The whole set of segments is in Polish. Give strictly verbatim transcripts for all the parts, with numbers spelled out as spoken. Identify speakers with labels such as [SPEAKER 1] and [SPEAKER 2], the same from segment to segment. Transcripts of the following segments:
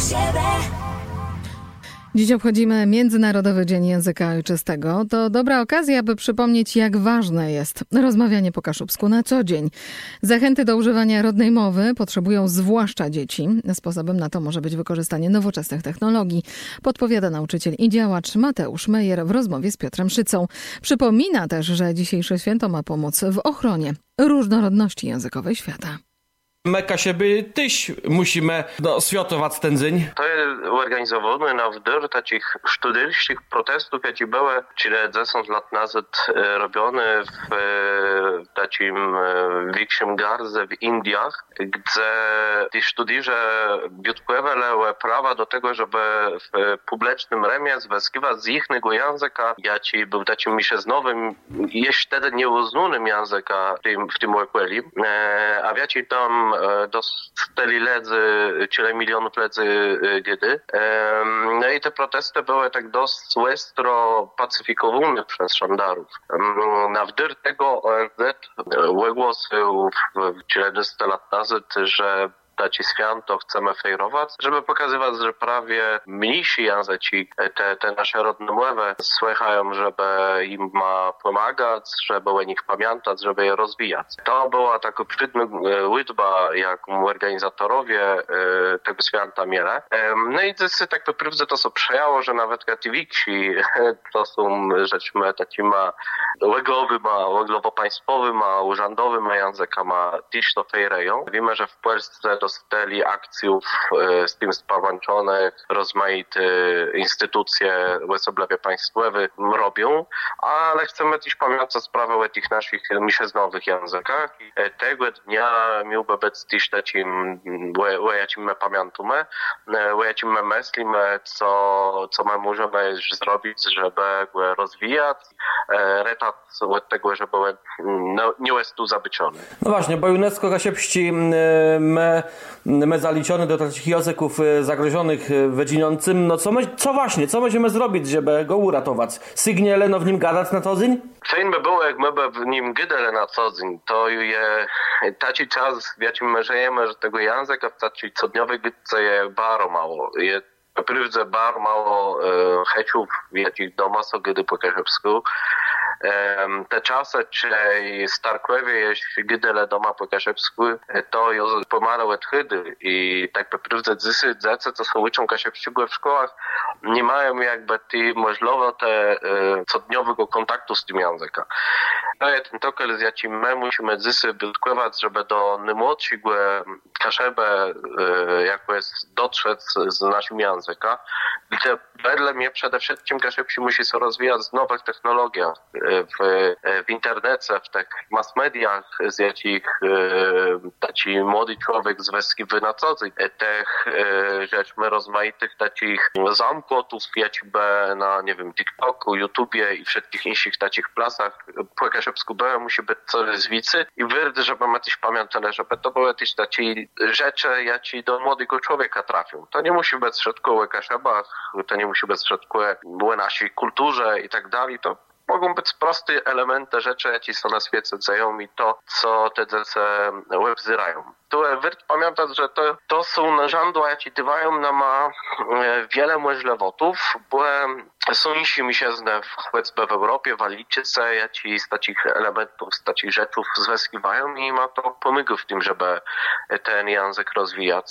[SPEAKER 1] Dziś obchodzimy Międzynarodowy Dzień Języka Ojczystego. To dobra okazja, by przypomnieć, jak ważne jest rozmawianie po kaszubsku na co dzień. Zachęty do używania rodnej mowy potrzebują zwłaszcza dzieci. Sposobem na to może być wykorzystanie nowoczesnych technologii, podpowiada nauczyciel i działacz Mateusz Mejer w rozmowie z Piotrem Szycą. Przypomina też, że dzisiejsze święto ma pomóc w ochronie różnorodności językowej świata.
[SPEAKER 2] My Kasieby też musimy no, świętować ten dzień.
[SPEAKER 3] To jest organizowane na wdór takich studenckich protestów, jakie były dziesięć lat nazad robione w, w takim większym garze w Indiach, gdzie ci studenci odpływali prawa do tego, żeby w publicznym remie zwyskiwać z ich języka, jaki był takim miesięcznowym, jeszcze wtedy nieuznanym języka w tym, w tym okolicy. A wiecie, tam dostali ledzy, tyle milionów ledzy kiedy. No i te protesty były tak dość ostro pacyfikowane przez żandarów. Na wdyr tego O N Z wygłosił w czterdzieści lat nazad, że ci święto chcemy fejrować, żeby pokazywać, że prawie mniejsi języki, te, te nasze rodne mowy, słychają, żeby im ma pomagać, żeby o nich pamiętać, żeby je rozwijać. To była taka przydna liczba, jaką organizatorowie tego święta mieli. No i to tak naprawdę to się przejało, że nawet katowiksi to są rzeczmi takimi łygowymi, łygowo-państwowymi, urzędowymi językami też to fejreją. Wiemy, że w Polsce dostali akcjów z tym połączone rozmaite instytucje osobliwie państwowe robią, ale chcemy też pamiętać sprawę o tych naszych miesięcznowych językach. Tego dnia miałby być też takim, o jakim my pamiętamy, o jakim my myślimy, co, co my możemy zrobić, żeby go rozwijać, retać od tego, żeby no, nie jest tu zabyciony.
[SPEAKER 2] No właśnie, bo UNESCO Kasiepści my my zaliczone do takich języków zagrożonych wyginącym. No co, my, co właśnie, co możemy zrobić, żeby go uratować? Sygniele, no w nim gadać na co dzień?
[SPEAKER 3] Fajnie by było, jak my by w nim gadali na co dzień. To je taki czas, w jakim my żyjemy, że tego języka w takiej codniowej gadce jest bardzo mało. Je naprawdę bardzo mało e, chęciów, w jakich doma są gady po kaszepsku. Um, te czasy, czyli Starklewie, jeśli gdyle doma po kaszepsku, to jest pomalu odchydy i tak naprawdę dzieci, dzieci, co są uczą kaszepskiego w szkołach, nie mają jakby tej możliwości e, codniowego kontaktu z tym językiem. To jest ten tokal, z jakim my musimy dzieci odkrywać, żeby do najmłodszego kaszebę e, jako jest dotrzeć z naszym językiem, gdzie wedle mnie przede wszystkim kaszepsi musi się rozwijać z nowych technologii. W, w internecie, w tych mass mediach, z jakich e, taki młody człowiek zwyskiwy na co dzień. Tych e, rzeczy rozmaitych takich zamkotów, jakby na, nie wiem, TikToku, YouTubie i wszystkich innych takich plasach po kaszepsku B musi być coraz więcej i wyrdy, żeby my też pamiętali, żeby to były też takie rzeczy, jakie do młodego człowieka trafią. To nie musi być wszystko o kaszebach, to nie musi być wszystko o naszej kulturze i tak dalej. To mogą być proste elementy rzeczy, jakie są na świecie dzieją i to, co te dzieci wzyrają. Tu warto pamiętać, że to, to są narzędzia, jakie dają nam wiele możliwości, bo są inne miesięczne choćby w Europie, w Alicie, jakie z takich elementów, z takich rzeczy zwyskiwają i ma to pomaga w tym, żeby ten język rozwijać.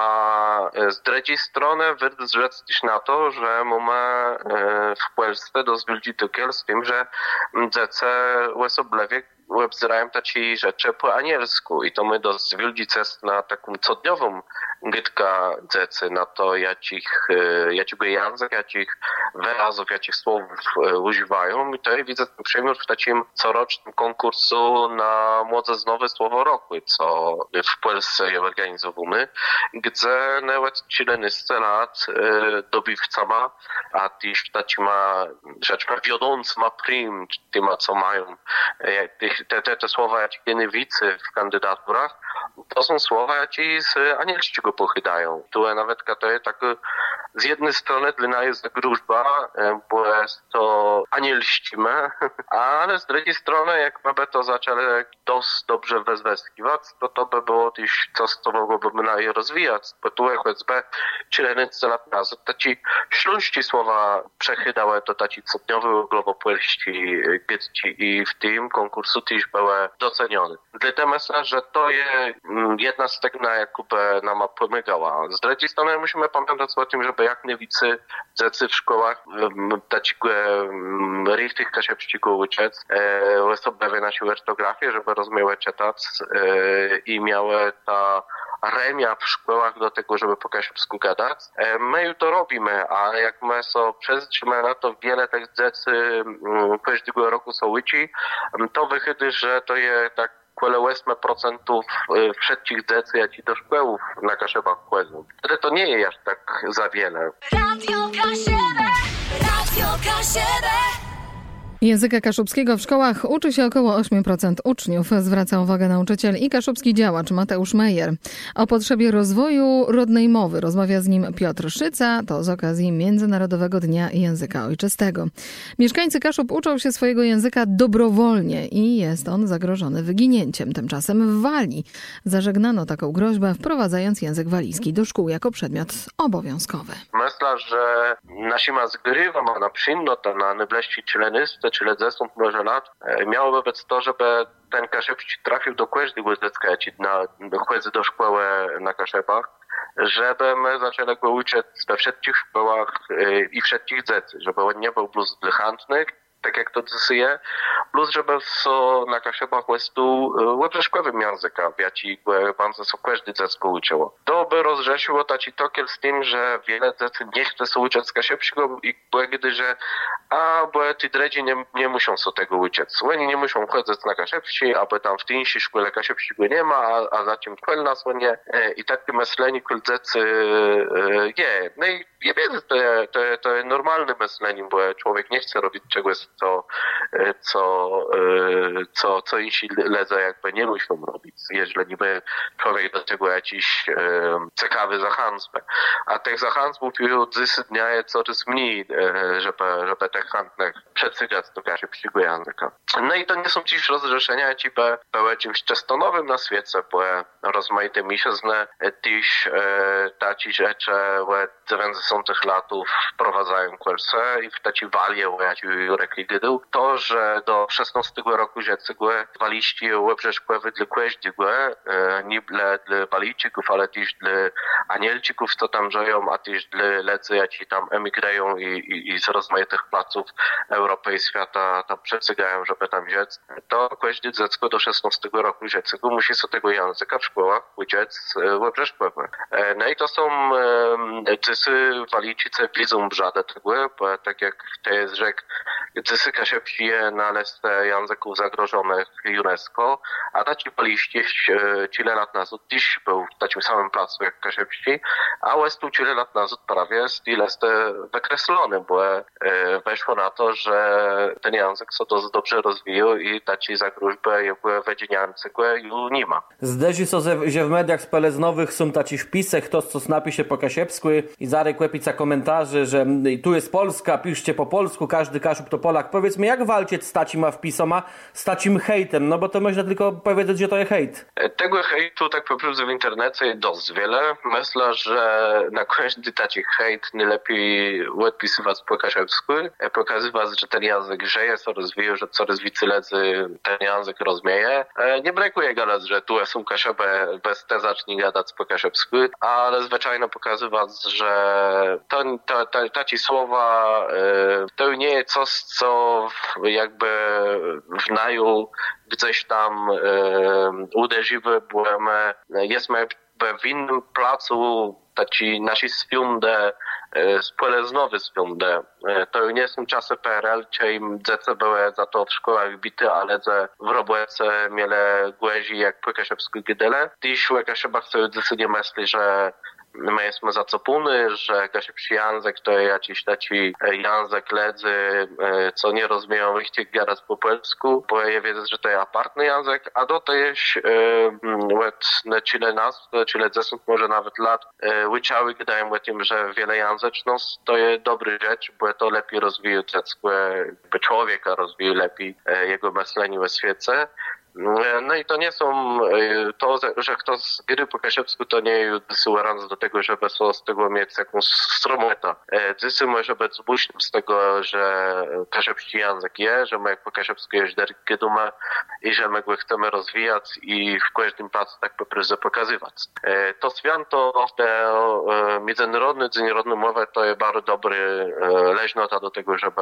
[SPEAKER 3] A z drugiej strony warto rzec też na to, że mamy w Polsce dość wielki tykiel z tym, że dzieci osobliwie wybzyrają takie rzeczy po anielsku i to my dość wielki test na taką codniową gitkę dzieci, na to jakich, jakiego języka, jakich wyrazów, jakich słów używają i to ja widzę ten przymiot w takim corocznym konkursu na młodzieżowe słowo roku, co w Polsce jest organizowany, gdzie nawet czternaście lat dobywcama, a też takimi rzeczami wiodącymi prim, tymi, co mają te, te, te słowa, jakie nie widzę w kandydaturach, to są słowa, ci z anielszczyku pochydają. Tu nawet to jest tak z jednej strony dla nas jest gruźba, bo jest to anielszczymy, ale z drugiej strony, jak my to zaczęli dość dobrze wezweskiwać, to to by było też coś, co mogłoby na rozwijać, bo tu choćby czylenicy lat nazad, to ci śląści słowa przechydały to taci cudniowe globopolści gietci i w tym konkursu też były docenione. Dlatego myślę, że to jest jedna z tych, na jaką nam pomagała. Z drugiej strony musimy pamiętać o tym, żeby jak nie wicy dzieci w szkołach dać richtig kasiepściku uczyć, osoby na siłę ortografię, żeby rozumiały czytać i miały ta remia w szkołach do tego, żeby po kasiepsku gadać. My już to robimy, a jak my so przezrzymy na to wiele tych dzieci każdego roku są uczy, to wychodzi, że to jest tak około osiem procent wszystkich dzieci, jak i do szkoły na Kaszebach chodzą. Wtedy to nie jest aż tak za wiele. Radio Kaszebę, Radio Kaszebę.
[SPEAKER 1] Języka kaszubskiego w szkołach uczy się około osiem procent uczniów, zwraca uwagę nauczyciel i kaszubski działacz Mateusz Mejer. O potrzebie rozwoju rodnej mowy rozmawia z nim Piotr Szyca, to z okazji Międzynarodowego Dnia Języka Ojczystego. Mieszkańcy Kaszub uczą się swojego języka dobrowolnie i jest on zagrożony wyginięciem. Tymczasem w Walii zażegnano taką groźbę, wprowadzając język walijski do szkół jako przedmiot obowiązkowy.
[SPEAKER 3] Myślę, że nasima zgrywama na przyjmnota na nybleści czylenysty, czyli zestąd może lat, miałoby być to, żeby ten kaszepści trafił do każdego dziecka, na chodzi do szkoły na Kaszebach, żeby my zaczęli go uczyć we wszystkich szkołach i wszystkich dzieci, żeby on nie był plus dla chętnych, tak jak to dzieje, plus żeby so na Kaszebach jest tu łebrzeszkowym języka, wiaci, bardzo so każde dziecko uczyło. To by rozrzeszyło taci tokiel z tym, że wiele dzieci nie chce się uczyć z kaszepskiego i gdy, że a, bo ci dredzi nie, nie muszą się tego uczyć. Oni nie muszą chodzić na kaszepści, aby tam w tej szkole kaszepskiego nie ma, a, a za tym kwel nas nie. I takie myślenie kwel dzieci je. No i ja wiem, to, to, to jest normalne myślenie, bo człowiek nie chce robić czegoś, co, co, co, co inni ledze jakby nie muszą robić, jeżeli niby człowiek do tego jakiś ciekawy zachęcby. A tych zachęcbów już dnia jest coraz mniej, żeby, żeby tych chętnych przecygać do kaszepskiego języka. No i to nie są dziś rozrzeszenia, ci były czymś czestonowym na świecie, bo rozmaite miesiące też taci rzeczy w dziewięćdziesiątych latów wprowadzają kursy i w taci walie rekli gydył. To, że do szesnastego roku dziecko waliści łebrzeszkowy dla każdego, nie dla, dla walijczyków, ale też dla anielczyków, co tam żyją, a też dla ledzy, jaci tam emigrają i, i, i z rozmaitych placów Europy i świata tam przecygają, żeby tam dziec. To każde dziecko do szesnastego roku dziecko musi sobie tego języka w szkołach uczyć łebrzeszkowy. No i to są czysy walijczycy widzą brzadę tego, bo tak jak to jest rzek, czysy kaszepsie na listę języków zagrożonych UNESCO, a taci waliści tyle lat nazad też był w takim samym placu jak kaszepsi, a jest tu tyle lat nazad prawie z tej listy wykreślony, bo weszło na to, że ten język co dość dobrze rozwijał i taci zagrożby jakby wedziniance już nie ma.
[SPEAKER 2] Zderzy so, że w mediach speleznowych są taci wpisy, kto co napisze po kasiepsku i zarek łepica komentarzy, że tu jest Polska, piszcie po polsku, każdy Kaszub to Polak. Powiedzmy, jak walczyć z tacim wpisoma, z tacim hejtem? No bo to można tylko powiedzieć, że to jest hejt.
[SPEAKER 3] Tego hejtu tak po prostu w internecie jest dość wiele. Myślę, że na każdy taci hejt najlepiej odpisywać po kaszepsku, pokazywać, że ten język żyje, co rozwija, że coraz więcej ledzy ten język rozumieje. Nie brakuje gadać, że tu są kaszebę, bez te zacznij gadać po kaszepsku, ale zwyczajnie pokazywać, że to, to, to, taci słowa to nie jest coś, co jakby w naju gdzieś tam uderzyły, bo my jesteśmy w innym placu, taci nasi swiąde, spoleznowy swiąde. To nie są czasy P R L, gdzie im dzieci były za to w szkołach bite, ale w robotce mieli głezi jak po kaszepsku gydele. Dziś w Kaszebach sobie dzieci nie myśli, że my jesteśmy zacopuni, że kaszepski język to jest jakiś taki język ledzy, co nie rozumieją richtig gadać po polsku, bo ja wiedzę, że to jest apartny język, a do to jest na tyle nas, na tyle dziesięć, może nawet lat, uczyły gdają o tym, że wiele języczność to jest dobra rzecz, bo to lepiej rozwija by człowieka rozwija lepiej jego myślenie o świecie. No i to nie są, to, że kto z gry po kaszepsku, to nie jest suwerenny do tego, żeby z tego mieć jakąś strometa. Dzysy może być zbuśnym z tego, że kaszepski język jest, że my po kaszepsku jest derki duma i że my go chcemy rozwijać i w każdym pracy tak po prostu pokazywać. To święto, te międzynarodny dzień rodnej mowy, to jest bardzo dobry leżnota do tego, żeby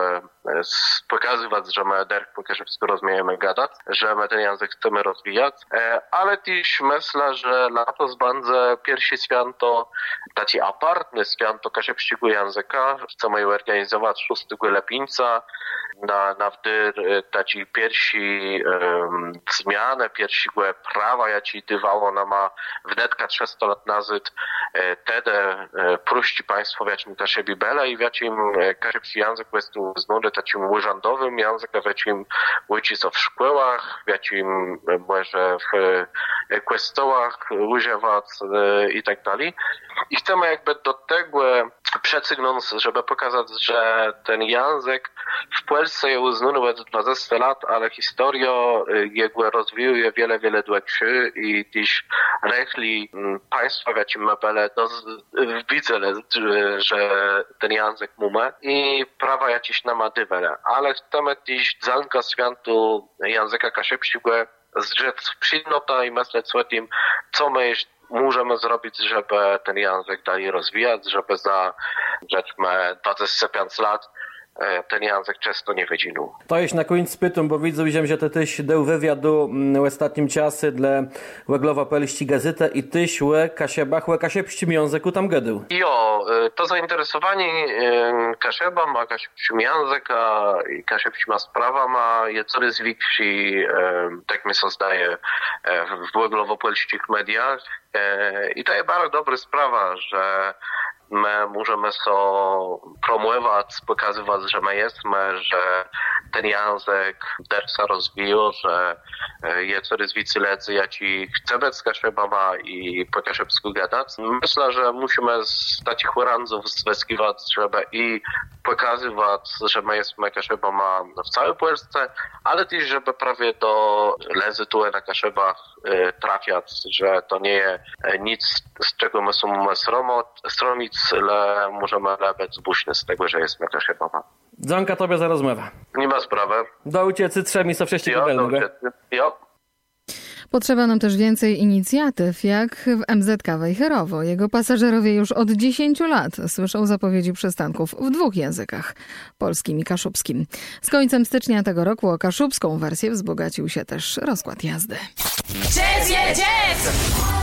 [SPEAKER 3] pokazywać, że my derki po kaszepsku rozumiemy gadać, że my ten język chcemy rozwijać, ale też myślę, że lato będzie pierwsze święto, taki apartny święto kaszepskiego języka. Chcemy organizować szóstego lipca na, na wdyr taki pierwszy um, zmianę, pierwszego prawa, jakie dawało nam wnetka trzysta lat nazad. Wtedy prości państwo w jakim kaszebie bele i w jakim kaszebski język jest uznany takim urzędowym językiem, w jakim uczy się w szkołach, w jakim może w kościołach używać i tak dalej. I chcemy jakby do tego przecygnąć, żeby pokazać, że ten język w Polsce jest uznany od dwudziestu lat, ale historia jego rozwijuje wiele, wiele dłużej i też rechli państwa w jakim mebele widzę, że ten język mamy i prawa jakieś nama dywele. Ale chcemy też zanka świętu języka kaszepskiego zrzec przyjnota i myśleć o tym, co my możemy zrobić, żeby ten język dalej rozwijać, żeby za dwadzieścia pięć lat ten język często nie wyginął.
[SPEAKER 2] To jest na koniec pytam, bo widzę, że ty tyś dał wywiadu w ostatnim czasie dla Łeglowa Poliści Gazetę i tyś łe kasiebach, łe kasiebszczym języku tam gadał.
[SPEAKER 3] Jo, to zainteresowanie kasiebam, a kasiebszczym języka i kasiebszczyma sprawa ma je coraz większy, tak mi się zdaje, w Łeglowo Poliścich mediach. I to jest bardzo dobra sprawa, że my możemy so promować, pokazywać, że my jesteśmy, że ten język dersa rozwijał, że jest coraz więcej ledzy, jaki chcemy z kaszebama i po kaszebsku gadać. Myślę, że musimy z takich urandzów zwyskiwać, żeby i pokazywać, że my jesteśmy kaszebama w całej Polsce, ale też, żeby prawie do ledzy tu na kaszebach trafiać, że to nie jest nic, z czego my są stromić, ale możemy być zbuśni z tego, że jesteśmy kaszebama.
[SPEAKER 2] Dziękuję tobie za rozmowę.
[SPEAKER 3] Nie ma sprawy.
[SPEAKER 2] Do ucieczki trzemi so wszyscy
[SPEAKER 3] kubelnego. Jo.
[SPEAKER 1] Potrzeba nam też więcej inicjatyw, jak w M Z K Wejherowo. Jego pasażerowie już od dziesięciu lat słyszą zapowiedzi przystanków w dwóch językach, polskim i kaszubskim. Z końcem stycznia tego roku o kaszubską wersję wzbogacił się też rozkład jazdy.
[SPEAKER 4] Jazz, yeah, jazz!